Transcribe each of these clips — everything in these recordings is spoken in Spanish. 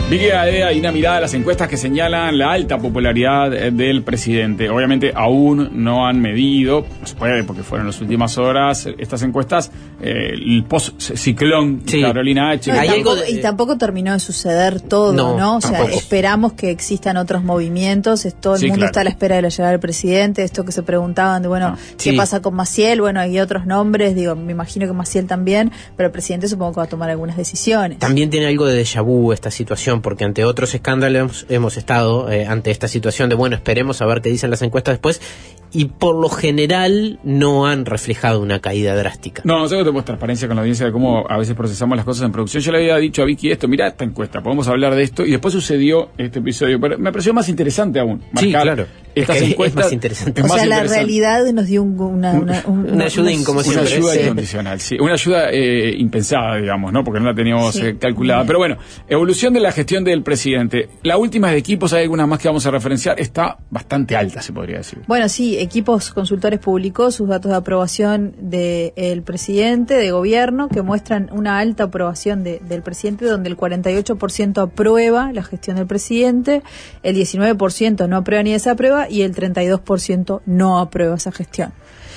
Vicky Gadea y una mirada a las encuestas que señalan la alta popularidad del presidente. Obviamente aún no han medido, no se puede porque fueron las últimas horas estas encuestas, el post-ciclón Carolina H. Y tampoco terminó de suceder todo, ¿no? O sea, esperamos que existan otros movimientos, todo el mundo está a la espera de la llegada del presidente, esto que se preguntaban de, ¿qué pasa con Maciel? Bueno, hay otros nombres, me imagino que Maciel también, pero el presidente supongo que va a tomar algunas decisiones. También tiene algo de déjà vu esta situación, porque ante otros escándalos hemos estado ante esta situación de, esperemos a ver qué dicen las encuestas después, y por lo general no han reflejado una caída drástica. No, nosotros tenemos transparencia con la audiencia de cómo a veces procesamos las cosas en producción. Yo le había dicho a Vicky esto, mirá esta encuesta, podemos hablar de esto, y después sucedió este episodio, pero me pareció más interesante aún. Sí, claro. Estas encuestas es más interesante. La realidad nos dio una ayuda Una ayuda incondicional, sí. Una ayuda impensada, digamos, ¿no? Porque no la teníamos calculada. Pero bueno, evolución de la gestión del presidente. La última de equipos, hay algunas más que vamos a referenciar, está bastante alta, se podría decir. Bueno, sí, Equipos Consultores publicó sus datos de aprobación del presidente, de gobierno, que muestran una alta aprobación del presidente, donde el 48% aprueba la gestión del presidente, el 19% no aprueba ni desaprueba, y el 32% no aprueba esa gestión.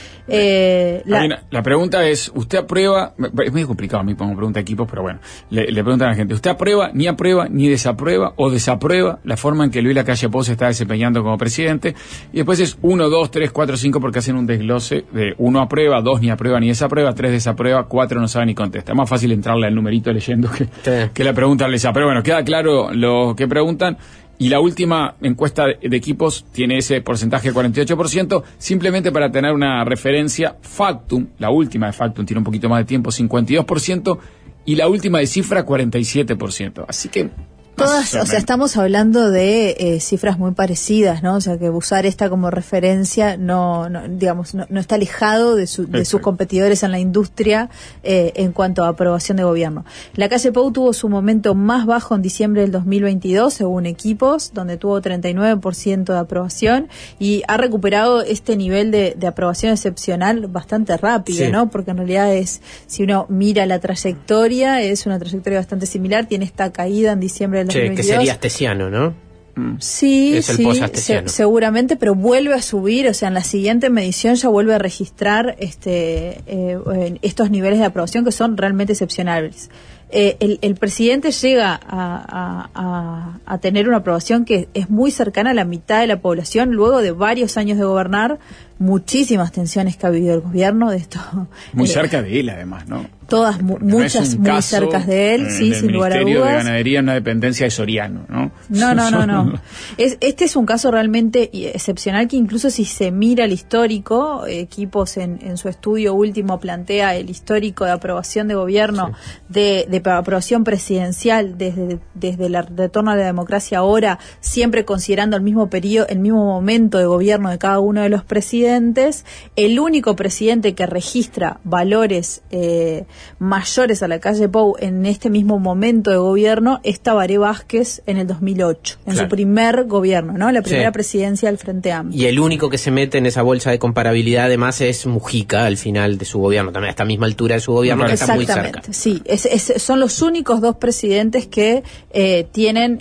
La pregunta es, ¿usted aprueba? Es muy complicado a mí pongo pregunta a equipos, pero bueno, le preguntan a la gente, ¿usted aprueba, ni desaprueba o desaprueba la forma en que Luis Lacalle Pou se está desempeñando como presidente? Y después es 1, 2, 3, 4, 5 porque hacen un desglose de 1 aprueba, 2 ni aprueba ni desaprueba, 3 desaprueba, 4 no sabe ni contesta. Es más fácil entrarle al numerito leyendo que la pregunta le sea. Pero bueno, queda claro lo que preguntan. Y la última encuesta de equipos tiene ese porcentaje de 48%, simplemente para tener una referencia, Factum, la última de Factum tiene un poquito más de tiempo, 52%, y la última de Cifra, 47%. Así que... Todas, estamos hablando de cifras muy parecidas, ¿no? O sea, que usar esta como referencia no está alejado de sus competidores en la industria en cuanto a aprobación de gobierno. Lacalle Pou tuvo su momento más bajo en diciembre del 2022, según Equipos, donde tuvo 39% de aprobación y ha recuperado este nivel de aprobación excepcional bastante rápido, ¿no? Porque en realidad si uno mira la trayectoria, es una trayectoria bastante similar, tiene esta caída en diciembre del 2022. Que sería Astesiano, ¿no? Sí, es el post-astesiano. Seguramente, pero vuelve a subir, o sea, en la siguiente medición ya vuelve a registrar estos niveles de aprobación que son realmente excepcionales. El presidente llega a tener una aprobación que es muy cercana a la mitad de la población, luego de varios años de gobernar, muchísimas tensiones que ha vivido el gobierno de esto. Muy cerca de él, además, ¿no? Todas, muchas muy cerca de él, sí, sin lugar a dudas. El Ministerio de Ganadería en una dependencia de Soriano, ¿no? No. Este es un caso realmente excepcional que incluso si se mira el histórico, Equipos en su estudio último plantea el histórico de aprobación de gobierno, de aprobación presidencial desde el retorno a la democracia ahora, siempre considerando el mismo periodo, el mismo momento de gobierno de cada uno de los presidentes. El único presidente que registra valores mayores a Lacalle Pou en este mismo momento de gobierno es Tabaré Vázquez en el 2008, en su primer gobierno, ¿no? La primera presidencia del Frente Amplio. Y el único que se mete en esa bolsa de comparabilidad además es Mujica al final de su gobierno, también a esta misma altura de su gobierno, que está muy cerca. Sí, son los únicos dos presidentes que tienen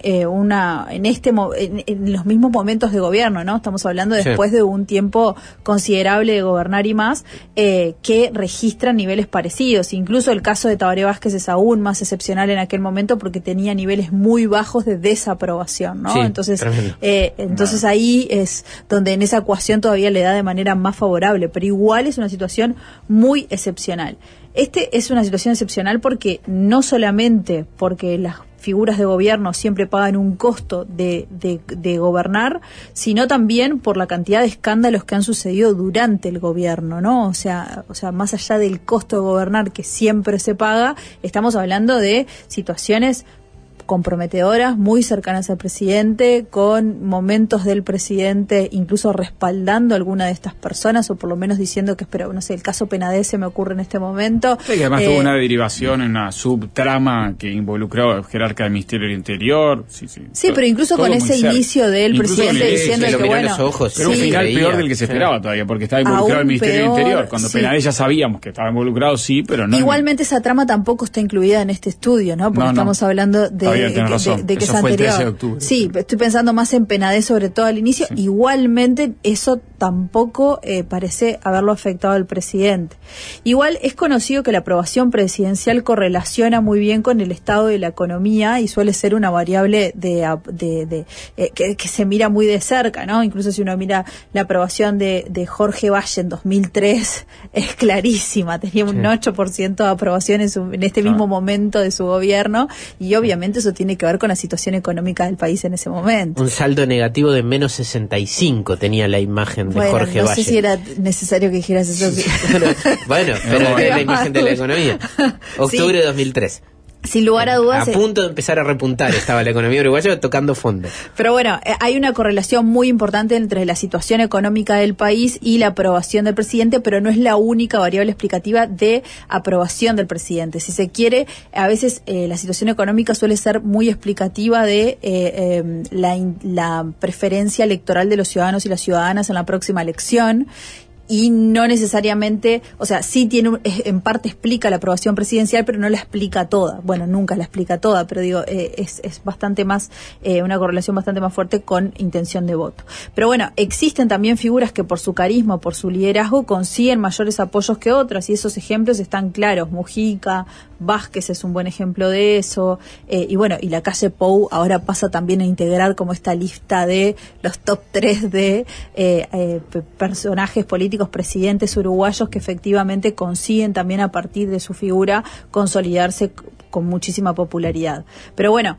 en los mismos momentos de gobierno, ¿no? Estamos hablando después de un tiempo considerable de gobernar y más, que registran niveles parecidos. Incluso el caso de Tabaré Vázquez es aún más excepcional en aquel momento porque tenía niveles muy bajos de desaprobación, ¿no? Entonces ahí es donde en esa ecuación todavía le da de manera más favorable, pero igual es una situación muy excepcional. Es una situación excepcional porque no solamente porque las figuras de gobierno siempre pagan un costo de gobernar, sino también por la cantidad de escándalos que han sucedido durante el gobierno, ¿no? O sea, más allá del costo de gobernar que siempre se paga, estamos hablando de situaciones comprometedoras, muy cercanas al presidente, con momentos del presidente incluso respaldando a alguna de estas personas, o por lo menos diciendo que, el caso Penades se me ocurre en este momento. Sí, que además tuvo una derivación en una subtrama que involucró al jerarca del Ministerio del Interior. Sí, pero incluso con ese inicio del presidente diciendo que pero un final peor del que se esperaba todavía, porque estaba involucrado el Ministerio del Interior. Cuando Penades ya sabíamos que estaba involucrado, pero no. Igualmente esa trama tampoco está incluida en este estudio, ¿no? Porque estamos hablando de de que es anterior. Sí, estoy pensando más en Penades sobre todo al inicio. Sí. Igualmente eso tampoco parece haberlo afectado al presidente. Igual es conocido que la aprobación presidencial correlaciona muy bien con el estado de la economía y suele ser una variable que se mira muy de cerca, ¿no? Incluso si uno mira la aprobación de Jorge Valle en 2003, es clarísima, tenía un 8% de aprobación en este mismo momento de su gobierno, y obviamente eso tiene que ver con la situación económica del país en ese momento. Un saldo negativo de menos 65 tenía la imagen de Jorge Valle. No sé si era necesario que dijeras eso. Bueno, pero es la imagen de la economía. Octubre de 2003. Sin lugar a dudas. A punto de empezar a repuntar estaba la economía uruguaya, tocando fondo. Pero bueno, hay una correlación muy importante entre la situación económica del país y la aprobación del presidente, pero no es la única variable explicativa de aprobación del presidente. Si se quiere, a veces la situación económica suele ser muy explicativa de la preferencia electoral de los ciudadanos y las ciudadanas en la próxima elección. Y no necesariamente, o sea, sí tiene, en parte explica la aprobación presidencial, pero no la explica toda. Bueno, nunca la explica toda, pero digo, es bastante más, una correlación bastante más fuerte con intención de voto. Pero bueno, existen también figuras que por su carisma, por su liderazgo, consiguen mayores apoyos que otras, y esos ejemplos están claros. Mujica, Vázquez es un buen ejemplo de eso, y bueno, y la calle Pou ahora pasa también a integrar como esta lista de los top 3 de personajes políticos, presidentes uruguayos que efectivamente consiguen también a partir de su figura consolidarse con muchísima popularidad. Pero bueno,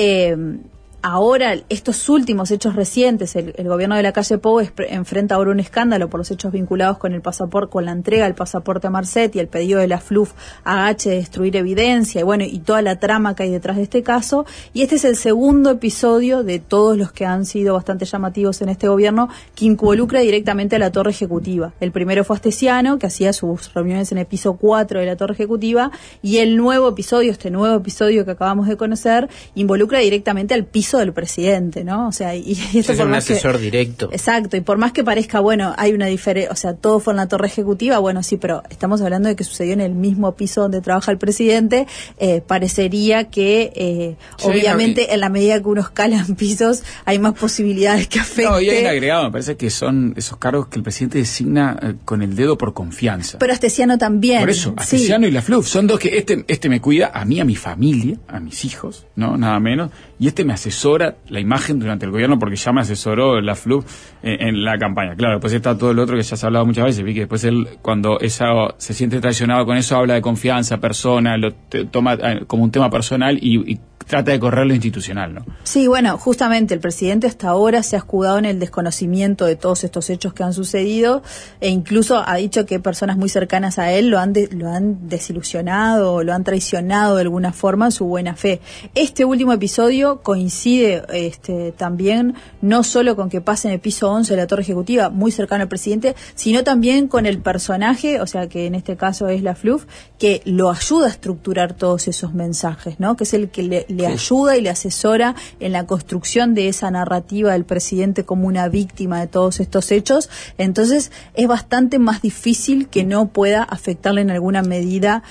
ahora, estos últimos hechos recientes, el gobierno de la calle Pou enfrenta ahora un escándalo por los hechos vinculados con el pasaporte, con la entrega del pasaporte a Marcetti, el pedido de la FLUF a H de destruir evidencia, y bueno, y toda la trama que hay detrás de este caso. Y este es el segundo episodio de todos los que han sido bastante llamativos en este gobierno, que involucra directamente a la Torre Ejecutiva. El primero fue Astesiano, que hacía sus reuniones en el piso 4 de la Torre Ejecutiva, y el nuevo episodio, este nuevo episodio que acabamos de conocer, involucra directamente al piso del presidente, ¿no? O sea, y esto es un asesor directo. Exacto, y por más que parezca, bueno, hay una diferencia, o sea, todo fue en la Torre Ejecutiva, bueno, sí, pero estamos hablando de que sucedió en el mismo piso donde trabaja el presidente. Parecería que, obviamente, en la medida que uno escala en pisos, hay más posibilidades que afecte. No, y hay un agregado, me parece que son esos cargos que el presidente designa con el dedo por confianza. Pero Astesiano también. Por eso, Astesiano y la FLUF son dos que este me cuida a mí, a mi familia, a mis hijos, ¿no? Nada menos, y este me asesora la imagen durante el gobierno, porque ya me asesoró la FLUF en la campaña. Claro, después está todo el otro que ya se ha hablado muchas veces, vi que después él, cuando se siente traicionado con eso, habla de confianza, persona, lo toma como un tema personal y trata de correr lo institucional, ¿no? Sí, bueno, justamente el presidente hasta ahora se ha escudado en el desconocimiento de todos estos hechos que han sucedido, e incluso ha dicho que personas muy cercanas a él lo han desilusionado o lo han traicionado de alguna forma en su buena fe. Este último episodio coincide también no solo con que pasa en el piso 11 de la Torre Ejecutiva, muy cercano al presidente, sino también con el personaje, o sea, que en este caso es la FLUF, que lo ayuda a estructurar todos esos mensajes, ¿no? Que es el que le ayuda y le asesora en la construcción de esa narrativa del presidente como una víctima de todos estos hechos. Entonces es bastante más difícil que no pueda afectarle en alguna medida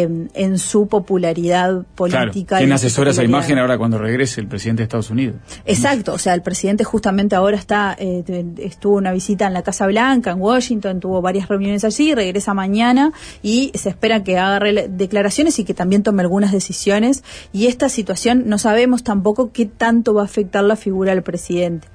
en su popularidad política. Claro. ¿Quién asesora esa imagen ahora cuando regrese el presidente de Estados Unidos? Exacto, o sea, el presidente justamente ahora estuvo una visita en la Casa Blanca, en Washington, tuvo varias reuniones allí, regresa mañana y se espera que haga declaraciones y que también tome algunas decisiones, y esta situación no sabemos tampoco qué tanto va a afectar la figura del presidente.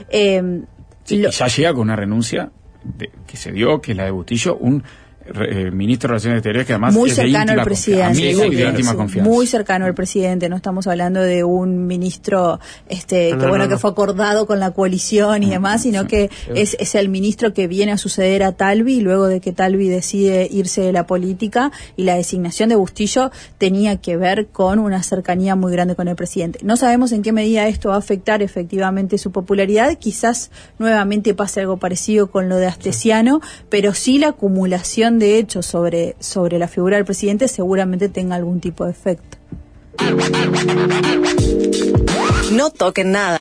Y ya llega con una renuncia que se dio, que es la de Bustillo, un ministro de Relaciones Exteriores que además muy es de cercano íntima al presidente, amigo y de íntima confianza. Muy cercano al presidente, no estamos hablando de un ministro que fue acordado con la coalición y demás, sino que es el ministro que viene a suceder a Talvi luego de que Talvi decide irse de la política, y la designación de Bustillo tenía que ver con una cercanía muy grande con el presidente. No sabemos en qué medida esto va a afectar efectivamente su popularidad, quizás nuevamente pase algo parecido con lo de Astesiano, pero sí la acumulación de hechos sobre la figura del presidente seguramente tenga algún tipo de efecto. No toquen nada.